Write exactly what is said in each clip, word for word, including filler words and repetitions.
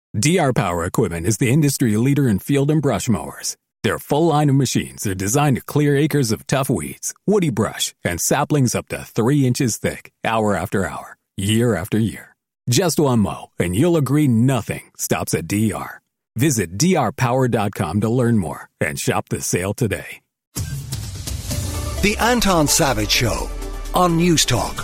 D R Power Equipment is the industry leader in field and brush mowers. Their full line of machines are designed to clear acres of tough weeds, woody brush, and saplings up to three inches thick, hour after hour, year after year. Just one mow, and you'll agree nothing stops at D R. Visit D R power dot com to learn more and shop the sale today. The Anton Savage Show on News Talk.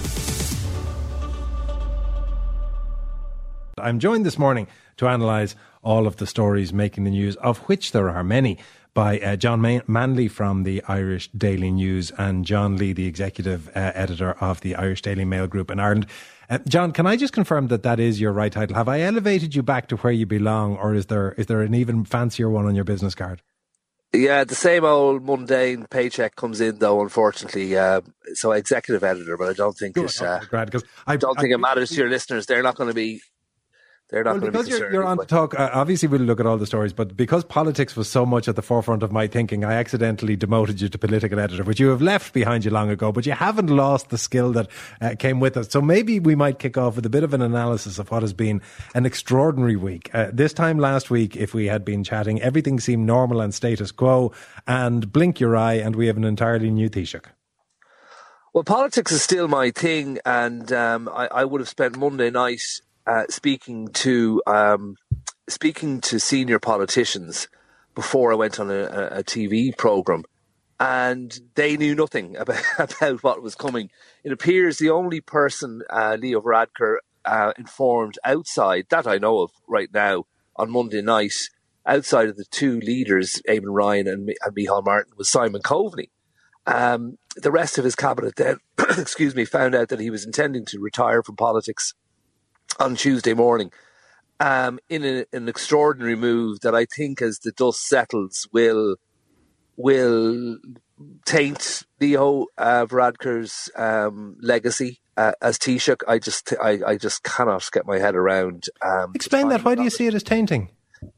I'm joined this morning to analyse all of the stories making the news, of which there are many, by uh, John Man- Manley from the Irish Daily News and John Lee, the executive uh, editor of the Irish Daily Mail Group in Ireland. Uh, John, can I just confirm that that is your right title? Have I elevated you back to where you belong, or is there is there an even fancier one on your business card? Yeah, the same old mundane paycheck comes in, though, unfortunately. Uh, so executive editor, but I don't think Good, it, uh, okay, glad, 'cause I, I don't think I, it matters to your listeners. They're not going to be... They're not well, because be you're, you're on to talk, uh, obviously we'll look at all the stories, but because politics was so much at the forefront of my thinking, I accidentally demoted you to political editor, which you have left behind you long ago, but you haven't lost the skill that uh, came with it. So maybe we might kick off with a bit of an analysis of what has been an extraordinary week. Uh, this time last week, if we had been chatting, everything seemed normal and status quo, and blink your eye and we have an entirely new Taoiseach. Well, politics is still my thing, and um, I, I would have spent Monday night Uh, speaking to um, speaking to senior politicians before I went on a, a T V programme, and they knew nothing about, about what was coming. It appears the only person uh, Leo Varadkar uh, informed outside, that I know of right now, on Monday night, outside of the two leaders, Eamon Ryan and, and Micheál Martin, was Simon Coveney. Um, the rest of his cabinet then, excuse me, found out that he was intending to retire from politics on Tuesday morning, um, in a, an extraordinary move that I think, as the dust settles, will will taint Leo uh, Varadkar's um, legacy uh, as Taoiseach. I just, I, I just cannot get my head around. Um, Explain that. Why do you see it as tainting?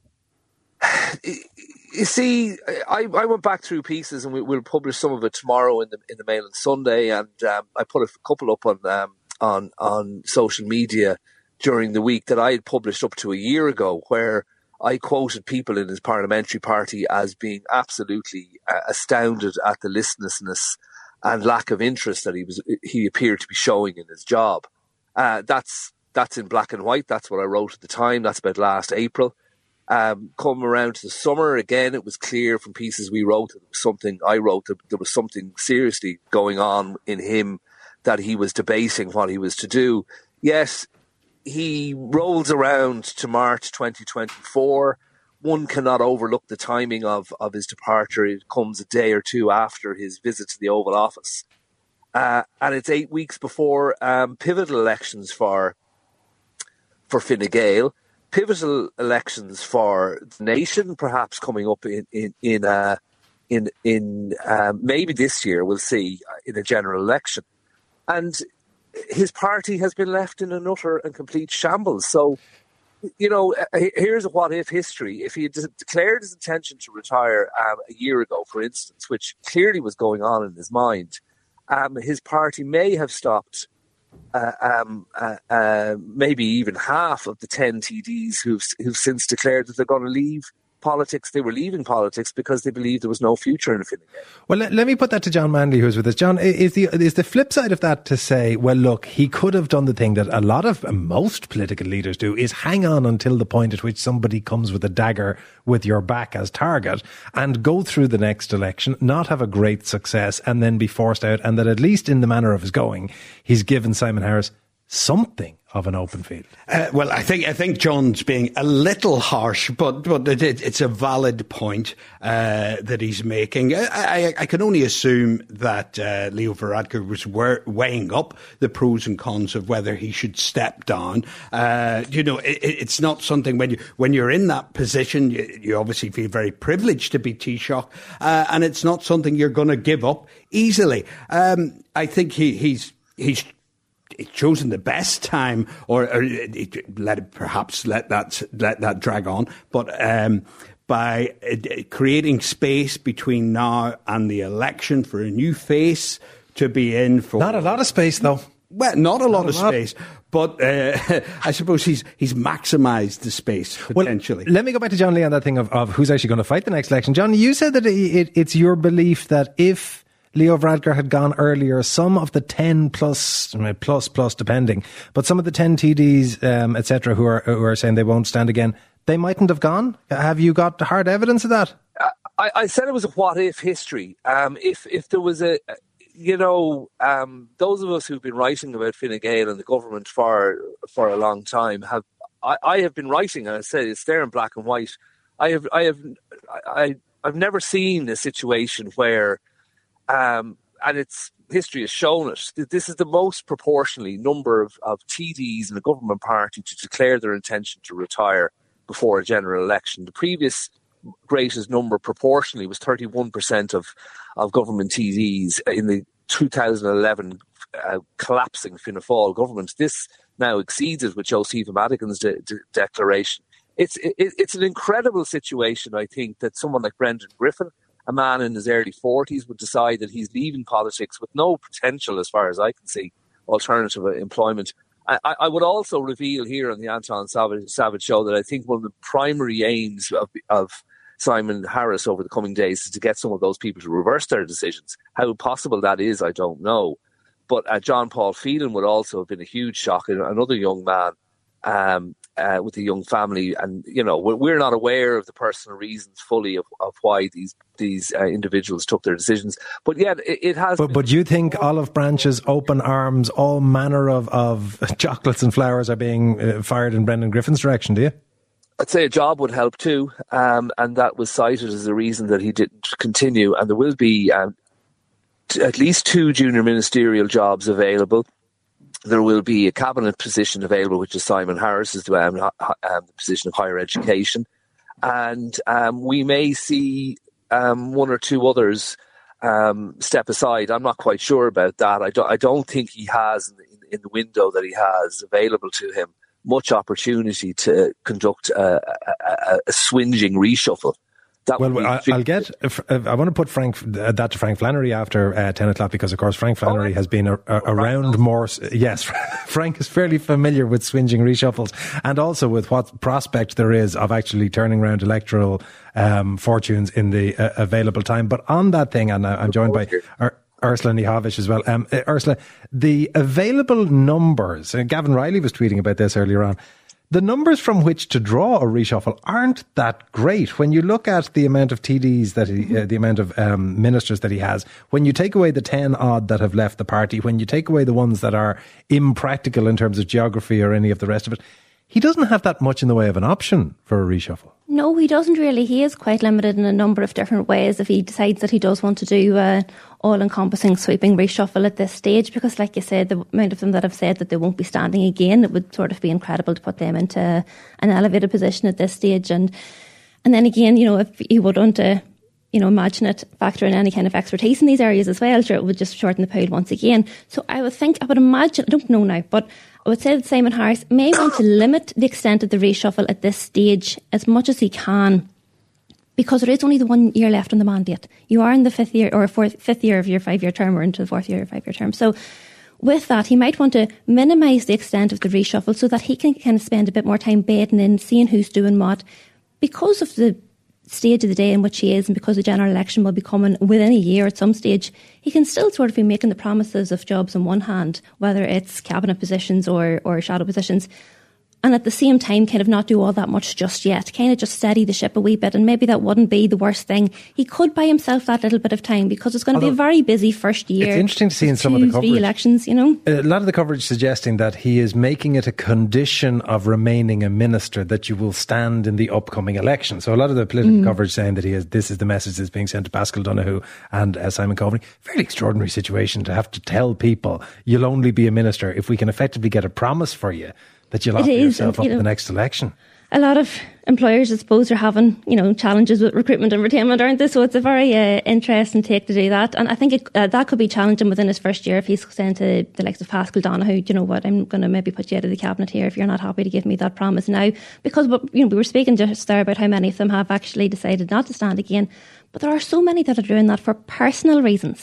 You see, I, I went back through pieces, and we, we'll publish some of it tomorrow in the in the Mail on Sunday. And um, I put a couple up on um, on on social media during the week that I had published up to a year ago, where I quoted people in his parliamentary party as being absolutely uh, astounded at the listlessness and lack of interest that he was he appeared to be showing in his job. Uh, that's that's in black and white. That's what I wrote at the time. That's about last April. Um, come around to the summer again, it was clear from pieces we wrote that there was something I wrote that there was something seriously going on in him, that he was debating what he was to do. Yes, he rolls around to March twenty twenty-four. One cannot overlook the timing of, of his departure. It comes a day or two after his visit to the Oval Office. Uh, and it's eight weeks before um, pivotal elections for for Fine Gael, pivotal elections for the nation, perhaps coming up in in in uh, in, in um, maybe this year, we'll see, in a general election. And his party has been left in an utter and complete shambles. So, you know, here's a what-if history. If he had declared his intention to retire um, a year ago, for instance, which clearly was going on in his mind, um, his party may have stopped uh, um, uh, uh, maybe even half of the ten T Ds who've, who've since declared that they're going to leave politics. They were leaving politics because they believed there was no future in Fine Gael. Well, let, let me put that to John Manley, who's with us. John, is the is the flip side of that to say, well, look, he could have done the thing that a lot of, most political leaders do, is hang on until the point at which somebody comes with a dagger with your back as target and go through the next election, not have a great success, and then be forced out, and that at least in the manner of his going, he's given Simon Harris something of an open field. Uh, well, I think I think John's being a little harsh, but but it, it's a valid point uh, that he's making. I, I, I can only assume that uh, Leo Varadkar was weighing up the pros and cons of whether he should step down. Uh, you know, it, it's not something when you when you're in that position, you, you obviously feel very privileged to be Taoiseach, uh, and it's not something you're going to give up easily. Um, I think he, he's he's. It's chosen the best time, or, or let it perhaps let that let that drag on. But um, by uh, creating space between now and the election for a new face to be in for, not a lot of space though. Well, not a lot not of a lot. space, but uh, I suppose he's he's maximised the space potentially. Well, let me go back to John Lee on that thing of, of who's actually going to fight the next election. John, you said that it, it, it's your belief that if Leo Varadkar had gone earlier, some of the ten plus, plus, plus, depending, but some of the ten T Ds, um, et cetera, who are who are saying they won't stand again, they mightn't have gone. Have you got hard evidence of that? I, I said it was a what-if history. Um, if if there was a... You know, um, those of us who've been writing about Fine Gael and the government for for a long time have. I, I have been writing, and I said it's there in black and white. I have, I have, I, I've never seen a situation where, um, and it's history has shown it. This is the most proportionally number of, of T Ds in a government party to declare their intention to retire before a general election. The previous greatest number proportionally was thirty-one percent of, of government T Ds in the two thousand eleven uh, collapsing Fianna Fáil government. This now exceeds it with Josepha Madigan's de- de- declaration. It's it, it's an incredible situation, I think, that someone like Brendan Griffin, a man in his early forties, would decide that he's leaving politics with no potential, as far as I can see, alternative employment. I, I would also reveal here on the Anton Savage, Savage Show that I think one of the primary aims of, of Simon Harris over the coming days is to get some of those people to reverse their decisions. How possible that is, I don't know. But uh, John Paul Phelan would also have been a huge shock. Another young man um, uh, with a young family. And, you know, we're, we're not aware of the personal reasons fully of, of why these these uh, individuals took their decisions. But yet it, it has... But, but you think olive branches, open arms, all manner of, of chocolates and flowers are being uh, fired in Brendan Griffin's direction, do you? I'd say a job would help too, um, and that was cited as a reason that he didn't continue. And there will be um, t- at least two junior ministerial jobs available. There will be a cabinet position available, which is Simon Harris's um, um, the position of higher education. And um, we may see um, one or two others um, step aside. I'm not quite sure about that. I don't, I don't think he has, in the, in the window that he has available to him, much opportunity to conduct a, a, a swinging reshuffle. That well, I, I'll get. I want to put Frank that to Frank Flannery after uh, ten o'clock, because, of course, Frank Flannery oh, has been a, a, around more. Yes, Frank is fairly familiar with swinging reshuffles, and also with what prospect there is of actually turning around electoral um, fortunes in the uh, available time. But on that thing, and I'm joined by Ur- Ursula Niehavish as well. Um, uh, Ursula, the available numbers. Uh, Gavin Riley was tweeting about this earlier on. The numbers from which to draw a reshuffle aren't that great. When you look at the amount of T Ds that he, uh, the amount of um, ministers that he has, when you take away the ten odd that have left the party, when you take away the ones that are impractical in terms of geography or any of the rest of it, he doesn't have that much in the way of an option for a reshuffle. No, he doesn't really. He is quite limited in a number of different ways if he decides that he does want to do an all-encompassing sweeping reshuffle at this stage, because, like you said, the amount of them that have said that they won't be standing again, it would sort of be incredible to put them into an elevated position at this stage. And and then again, you know, if he would want to, you know, imagine it factor in any kind of expertise in these areas as well, sure, it would just shorten the pool once again. So I would think, I would imagine, I don't know now, but I would say that Simon Harris may want to limit the extent of the reshuffle at this stage as much as he can, because there is only the one year left on the mandate. You are in the fifth year or fourth, fifth year of your five-year term, or into the fourth year of your five-year term. So with that, he might want to minimise the extent of the reshuffle so that he can kind of spend a bit more time bedding in, seeing who's doing what, because of the stage of the day in which he is, and because the general election will be coming within a year at some stage. He can still sort of be making the promises of jobs on one hand, whether it's cabinet positions or, or shadow positions, and at the same time kind of not do all that much just yet, kind of just steady the ship a wee bit. And maybe that wouldn't be the worst thing. He could buy himself that little bit of time, because it's going to Although, be a very busy first year. It's interesting to see in some of the coverage, elections, you know, a lot of the coverage suggesting that he is making it a condition of remaining a minister that you will stand in the upcoming election. So a lot of the political mm. coverage saying that he is, this is the message that's being sent to Pascal Donoghue and uh, Simon Coveney. Fairly extraordinary situation to have to tell people you'll only be a minister if we can effectively get a promise for you that you'll offer yourself up in the next election. A lot of employers, I suppose, are having, you know, challenges with recruitment and retainment, aren't they? So it's a very uh, interesting take to do that. And I think it, uh, that could be challenging within his first year if he's saying to the likes of Pascal Donoghue, you know what, I'm going to maybe put you out of the cabinet here if you're not happy to give me that promise now. Because, you know, we were speaking just there about how many of them have actually decided not to stand again. But there are so many that are doing that for personal reasons.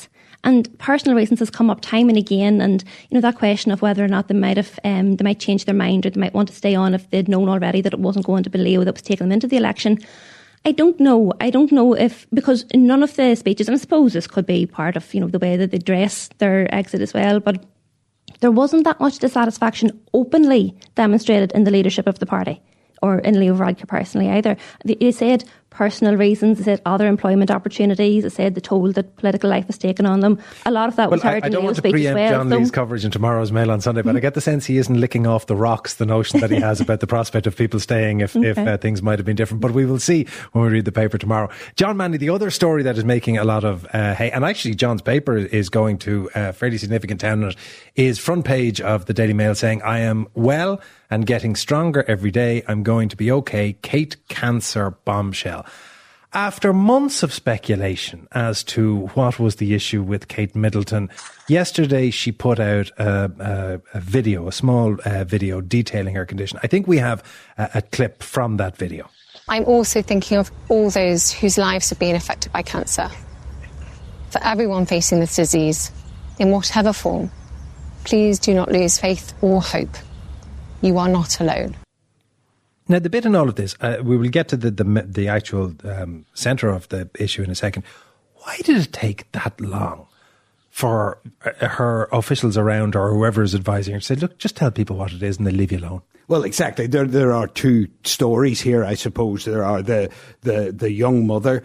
And personal reasons has come up time and again. And, you know, that question of whether or not they might have, um, they might change their mind or they might want to stay on if they'd known already that it wasn't going to be Leo that was taking them into the election. I don't know. I don't know if, because none of the speeches, and I suppose this could be part of, you know, the way that they dress their exit as well, but there wasn't that much dissatisfaction openly demonstrated in the leadership of the party or in Leo Varadkar personally either. They, they said personal reasons, they said other employment opportunities, they said the toll that political life has taken on them. A lot of that well, was heard I, I in don't Leo's want to speech as preempt well. John So. Lee's coverage in tomorrow's Mail on Sunday, but mm-hmm. I get the sense he isn't licking off the rocks the notion that he has about the prospect of people staying if, okay. if uh, things might have been different. But we will see when we read the paper tomorrow. John Manley, the other story that is making a lot of uh, hay, and actually John's paper is going to a fairly significant town in it, is front page of the Daily Mail saying, I am well and getting stronger every day. I'm going to be okay. Kate cancer bombshell. After months of speculation as to what was the issue with Kate Middleton, yesterday she put out a, a, a video, a small uh, video detailing her condition. I think we have a, a clip from that video. I'm also thinking of all those whose lives have been affected by cancer. For everyone facing this disease, in whatever form, please do not lose faith or hope. You are not alone. Now, the bit in all of this, uh, we will get to the the, the actual um, centre of the issue in a second. Why did it take that long for uh, her officials around her or whoever is advising her to say, look, just tell people what it is and they'll leave you alone? Well, exactly. There, there are two stories here, I suppose. There are the the, the young mother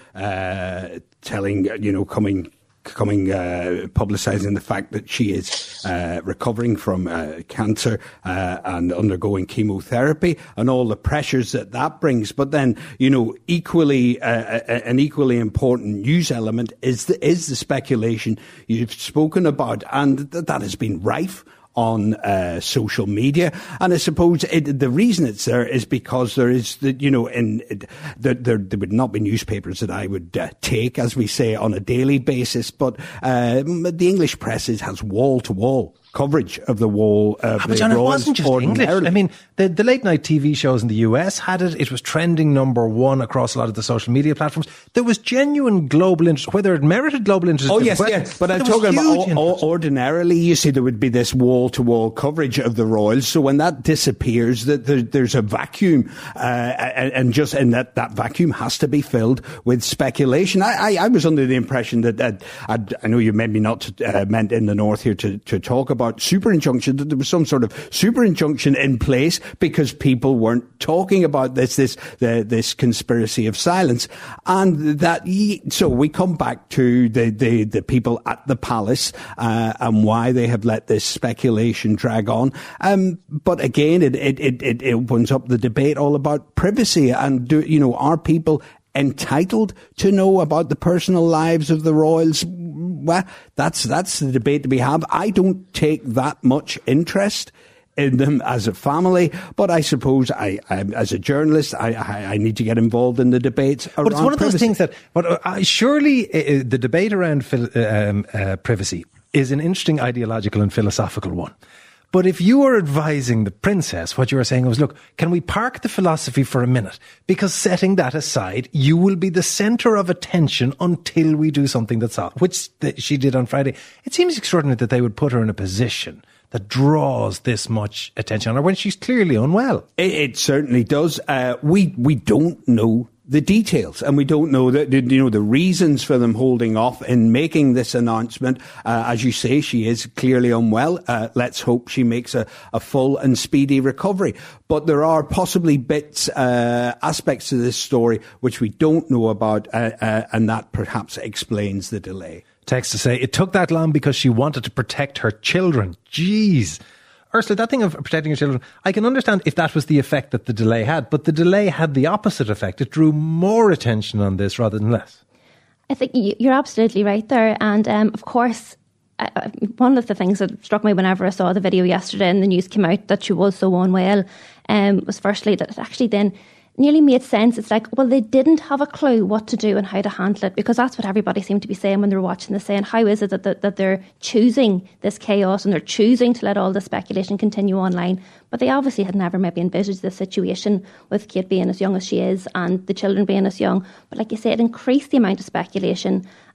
uh, telling, you know, coming. coming, uh, publicising the fact that she is uh, recovering from uh, cancer uh, and undergoing chemotherapy and all the pressures that that brings. But then, you know, equally, uh, an equally important news element is the, is the speculation you've spoken about, and th- that has been rife on uh, social media. And I suppose it, the reason it's there is because there is, the, you know, in it, there, there, there would not be newspapers that I would uh, take, as we say, on a daily basis, but uh, the English press is, has wall-to-wall coverage of the wall of ah, the John, it wasn't just English. I mean, the, the late night T V shows in the U S had it. It was trending number one across a lot of the social media platforms. There was genuine global interest, whether it merited global interest. Oh yes, yes. But, but I'm talking about o- ordinarily, you see, there would be this wall-to-wall coverage of the Royals. So when that disappears, that there, there's a vacuum, uh, and, and just and that that vacuum has to be filled with speculation. I, I, I was under the impression that, that I'd, I know you maybe not uh, meant in the north here to, to talk about. About super injunction, that there was some sort of super injunction in place because people weren't talking about this, this, the, this conspiracy of silence. And that, so we come back to the, the, the people at the palace, uh, and why they have let this speculation drag on. Um, but again, it, it, it, it opens up the debate all about privacy and do, you know, are people entitled to know about the personal lives of the royals? Well, that's that's the debate that we have. I don't take that much interest in them as a family, but I suppose I, I as a journalist, I, I, I need to get involved in the debates around But it's one of those privacy. things that, but uh, surely uh, the debate around phil- um, uh, privacy is an interesting ideological and philosophical one. But if you were advising the princess, what you were saying was, look, can we park the philosophy for a minute? Because setting that aside, you will be the centre of attention until we do something that's off, which th- she did on Friday. It seems extraordinary that they would put her in a position that draws this much attention on her when she's clearly unwell. It, it certainly does. Uh, we we don't know the details, and we don't know the, the you know the reasons for them holding off in making this announcement. Uh, as you say, she is clearly unwell. Uh, let's hope she makes a, a full and speedy recovery. But there are possibly bits, uh, aspects to this story which we don't know about, uh, uh, and that perhaps explains the delay. Text to say, it took that long because she wanted to protect her children. Jeez. Ursula, that thing of protecting your children, I can understand if that was the effect that the delay had, but the delay had the opposite effect. It drew more attention on this rather than less. I think you're absolutely right there. And um, of course, uh, one of the things that struck me whenever I saw the video yesterday and the news came out that she was so unwell um, was firstly that it actually then nearly made sense. It's like, well, they didn't have a clue what to do and how to handle it, because that's what everybody seemed to be saying when they were watching this, saying, how is it that, that, that they're choosing this chaos and they're choosing to let all the speculation continue online? But they obviously had never maybe envisaged this situation with Kate being as young as she is and the children being as young. But like you say, it increased the amount of speculation.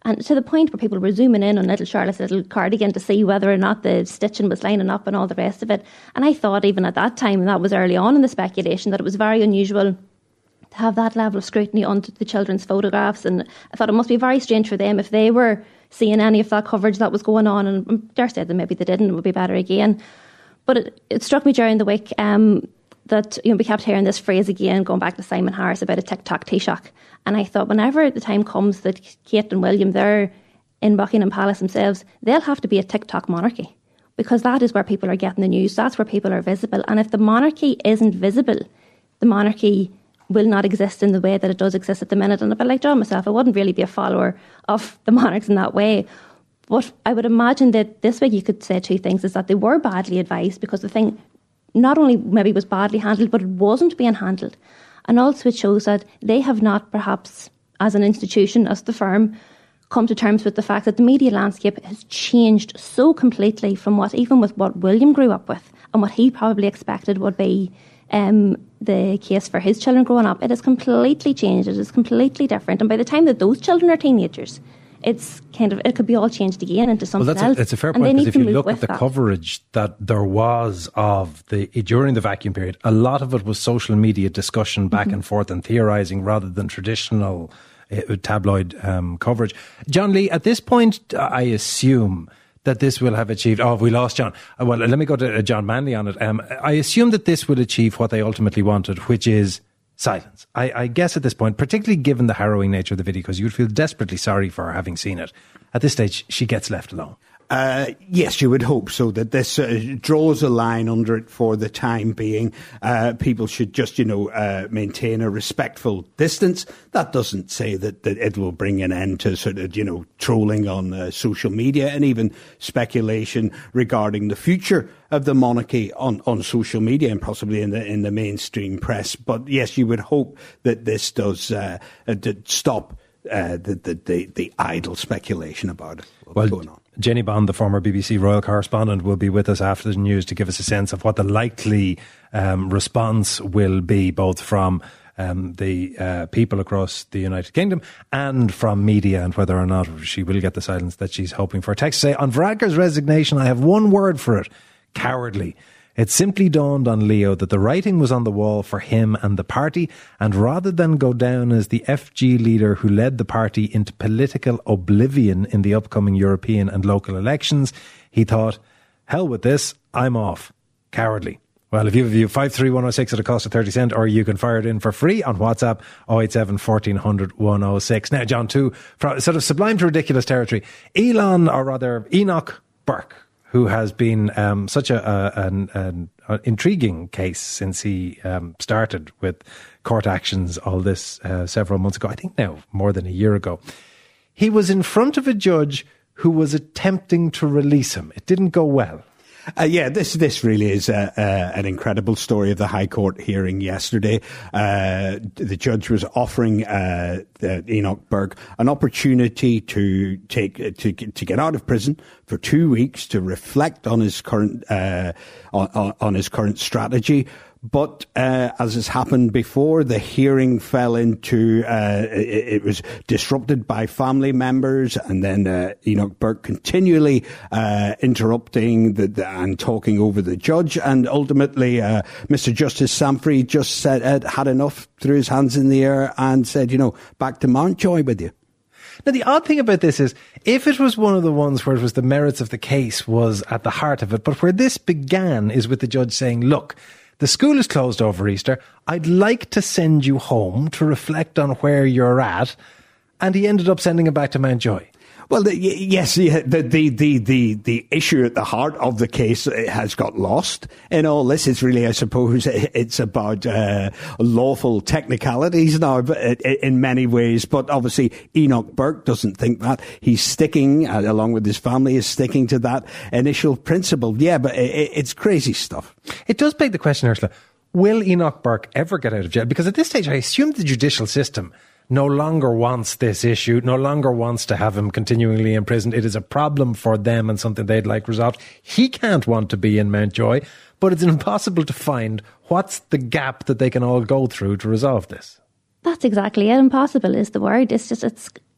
And to the point where people were zooming in on little Charlotte's little cardigan to see whether or not the stitching was lining up and all the rest of it. And I thought even at that time, and that was early on in the speculation, that it was very unusual to have that level of scrutiny on the children's photographs. And I thought it must be very strange for them if they were seeing any of that coverage that was going on. And I dare say that maybe they didn't, it would be better again. But it, it struck me during the week um, that, you know, we kept hearing this phrase again, going back to Simon Harris about a TikTok Taoiseach. And I thought whenever the time comes that Kate and William, they're in Buckingham Palace themselves, they'll have to be a TikTok monarchy, because that is where people are getting the news. That's where people are visible. And if the monarchy isn't visible, the monarchy will not exist in the way that it does exist at the minute. And a bit like John myself, I wouldn't really be a follower of the monarchs in that way. But I would imagine that this week you could say two things, is that they were badly advised, because the thing not only maybe was badly handled, but it wasn't being handled. And also it shows that they have not, perhaps as an institution, as the firm, come to terms with the fact that the media landscape has changed so completely from what, even with what William grew up with and what he probably expected would be um, the case for his children growing up. It has completely changed. It is completely different. And by the time that those children are teenagers, it's kind of, it could be all changed again into something well, that's else. A, it's a fair point, because if you look at the that. coverage that there was of the during the vacuum period, a lot of it was social media discussion back mm-hmm. and forth and theorising rather than traditional uh, tabloid um, coverage. John Lee, at this point, I assume that this will have achieved... Oh, we lost John. Well, let me go to John Manley on it. Um, I assume that this will achieve what they ultimately wanted, which is silence. I, I guess at this point, particularly given the harrowing nature of the video, because you'd feel desperately sorry for her having seen it. At this stage, she gets left alone. Uh, yes, you would hope so, that this uh, draws a line under it for the time being. Uh, people should just, you know, uh, maintain a respectful distance. That doesn't say that, that it will bring an end to sort of, you know, trolling on uh, social media and even speculation regarding the future of the monarchy on, on social media and possibly in the in the mainstream press. But yes, you would hope that this does uh, uh, stop uh, the, the, the, the idle speculation about it. What's well, going on. Jenny Bond, the former B B C royal correspondent, will be with us after the news to give us a sense of what the likely um, response will be, both from um, the uh, people across the United Kingdom and from media, and whether or not she will get the silence that she's hoping for. Text say, on Varadkar's resignation, I have one word for it: cowardly. It simply dawned on Leo that the writing was on the wall for him and the party, and rather than go down as the F G leader who led the party into political oblivion in the upcoming European and local elections, he thought, hell with this, I'm off. Cowardly. Well, if you have a view, five three one oh six at a cost of thirty cent, or you can fire it in for free on WhatsApp, oh eight seven, fourteen hundred, one oh six. Now, John, too, from sort of sublime to ridiculous territory, Elon, or rather Enoch Burke, who has been um, such a, a an, an, an intriguing case since he um, started with court actions all this uh, several months ago, I think now more than a year ago. He was in front of a judge who was attempting to release him. It didn't go well. Uh, yeah, this this really is a, a, an incredible story of the High Court hearing yesterday. Uh, the judge was offering uh, the Enoch Burke an opportunity to take to to get out of prison for two weeks to reflect on his current uh, on, on his current strategy. But uh, as has happened before, the hearing fell into, uh, it, it was disrupted by family members, and then uh, Enoch Burke continually uh, interrupting the, the, and talking over the judge. And ultimately, uh, Mister Justice Samfrey just said, uh, had enough, threw his hands in the air and said, you know, back to Mountjoy with you. Now, the odd thing about this is, if it was one of the ones where it was the merits of the case was at the heart of it, but where this began is with the judge saying, look, the school is closed over Easter. I'd like to send you home to reflect on where you're at. And he ended up sending him back to Mountjoy. Well, the, yes, the, the, the, the, the issue at the heart of the case has got lost in all this. It's really, I suppose, it's about uh, lawful technicalities now in many ways. But obviously, Enoch Burke doesn't think that. He's sticking, uh, along with his family, is sticking to that initial principle. Yeah, but it, it's crazy stuff. It does beg the question, Ursula, will Enoch Burke ever get out of jail? Because at this stage, I assume the judicial system no longer wants this issue, no longer wants to have him continually imprisoned. It is a problem for them and something they'd like resolved. He can't want to be in Mountjoy, but it's impossible to find what's the gap that they can all go through to resolve this. That's exactly it. Impossible is the word. It's just, it's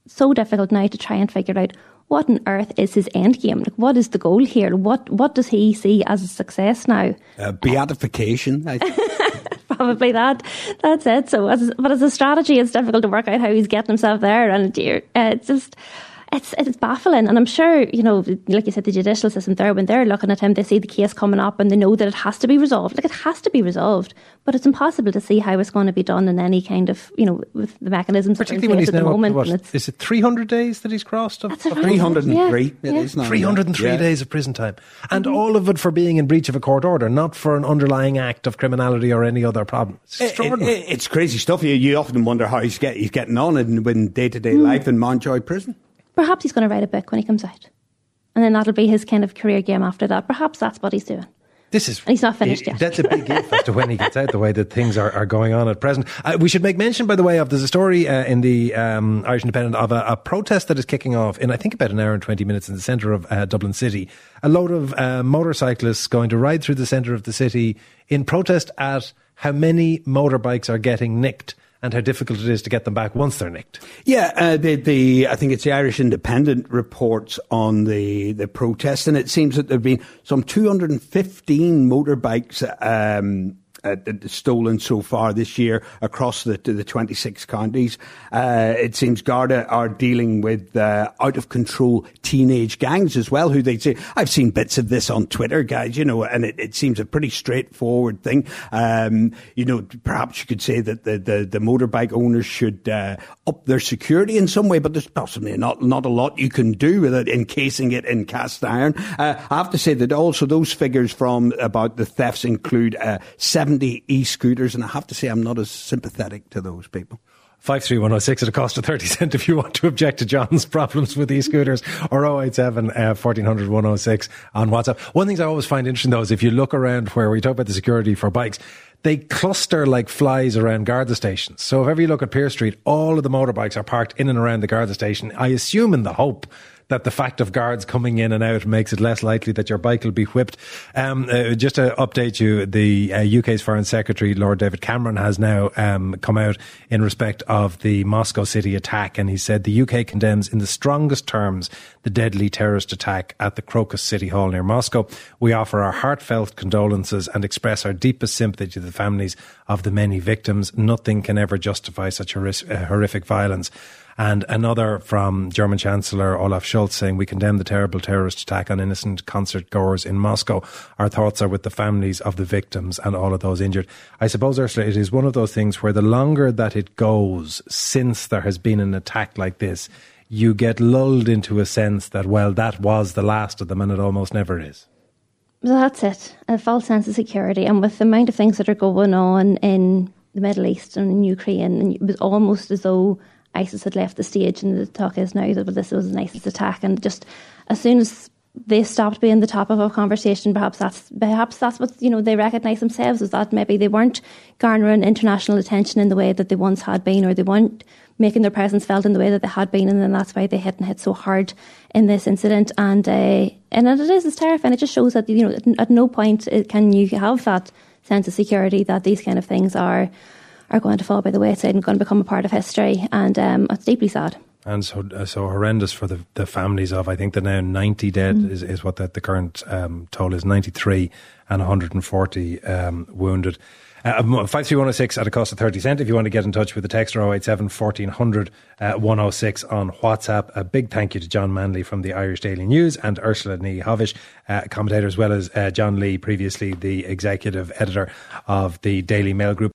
so difficult now to try and figure out what on earth is his end game? Like, what is the goal here? What what does he see as a success now? Uh, beatification, I think. Probably that. That's it. So, as, but as a strategy, it's difficult to work out how he's getting himself there. And dear, uh, it's just... It's it's baffling, and I'm sure, you know, like you said, the judicial system there, when they're looking at him, they see the case coming up and they know that it has to be resolved. Like, it has to be resolved, but it's impossible to see how it's going to be done in any kind of, you know, with the mechanisms that are in Particularly when place he's at the now up to moment. what, And it's, is it three hundred days that he's crossed? Of, That's it, of right? three hundred three Yeah, it yeah. is now. three hundred three Yeah. days of prison time. And all of it for being in breach of a court order, not for an underlying act of criminality or any other problem. It's It- extraordinary. it- it's crazy stuff. You, you often wonder how he's, get, he's getting on in, in day-to-day life in Mountjoy Prison. Perhaps he's going to write a book when he comes out, and then that'll be his kind of career game after that. Perhaps that's what he's doing. This is And he's not finished yet. That's a big if as to when he gets out, the way that things are, are going on at present. Uh, we should make mention, by the way, of there's a story uh, in the um, Irish Independent of a, a protest that is kicking off in, I think, about an hour and twenty minutes in the centre of uh, Dublin City. A load of uh, motorcyclists going to ride through the centre of the city in protest at how many motorbikes are getting nicked and how difficult it is to get them back once they're nicked. Yeah, uh, the, the I think it's the Irish Independent reports on the, the protest, and it seems that there have been some two hundred fifteen motorbikes um, uh, stolen so far this year across the the twenty-six counties. Uh, it seems Garda are dealing with uh, out of control teenage gangs as well, who they say. I've seen bits of this on Twitter, guys, you know, and it, it seems a pretty straightforward thing. Um, you know, perhaps you could say that the, the, the motorbike owners should uh, up their security in some way, but there's possibly not, not a lot you can do with it, encasing it in cast iron. Uh, I have to say that also those figures from about the thefts include uh, seventy e-scooters, and I have to say I'm not as sympathetic to those people. five three one oh six at a cost of thirty cent if you want to object to John's problems with e-scooters, or oh eight seven, fourteen hundred, one oh six on WhatsApp. One thing I always find interesting, though, is if you look around where we talk about the security for bikes, they cluster like flies around Garda stations. So if ever you look at Pearse Street, all of the motorbikes are parked in and around the Garda station, I assume in the hope that the fact of guards coming in and out makes it less likely that your bike will be whipped. Um, uh, just to update you, the uh, U K's Foreign Secretary, Lord David Cameron, has now um, come out in respect of the Moscow City attack, and he said the U K condemns in the strongest terms the deadly terrorist attack at the Crocus City Hall near Moscow. We offer our heartfelt condolences and express our deepest sympathy to the families of the many victims. Nothing can ever justify such horrific, uh, horrific violence. And another from German Chancellor Olaf Scholz saying, we condemn the terrible terrorist attack on innocent concert goers in Moscow. Our thoughts are with the families of the victims and all of those injured. I suppose, Ursula, it is one of those things where the longer that it goes since there has been an attack like this, you get lulled into a sense that, well, that was the last of them, and it almost never is. Well, that's it. A false sense of security. And with the amount of things that are going on in the Middle East and in Ukraine, and it was almost as though ISIS had left the stage, and the talk is now that well, this was an ISIS attack, and just as soon as they stopped being the topic of conversation, perhaps that's perhaps that's what you know they recognise themselves as, that maybe they weren't garnering international attention in the way that they once had been, or they weren't making their presence felt in the way that they had been, and then that's why they hit and hit so hard in this incident. And uh, and it is it's terrifying. It just shows that you know at, at no point can you have that sense of security that these kind of things are. are going to fall by the wayside and going to become a part of history, and um, it's deeply sad. And so uh, so horrendous for the, the families of, I think that now ninety dead mm. is, is what the, the current um, toll is, ninety-three, and one hundred forty um, wounded. Uh, five three one oh six at a cost of thirty cent if you want to get in touch with the text, or oh eight seven, fourteen hundred, one oh six on WhatsApp. A big thank you to John Manley from the Irish Daily News and Ursula Ní-Havish, uh, commentator, as well as uh, John Lee, previously the executive editor of the Daily Mail Group.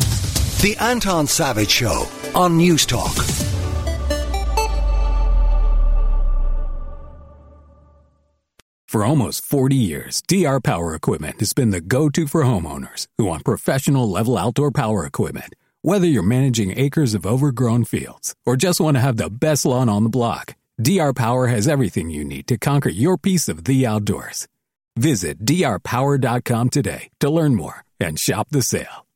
The Anton Savage Show on News Talk. For almost forty years, D R Power Equipment has been the go-to for homeowners who want professional level outdoor power equipment. Whether you're managing acres of overgrown fields or just want to have the best lawn on the block, D R Power has everything you need to conquer your piece of the outdoors. Visit D R power dot com today to learn more and shop the sale.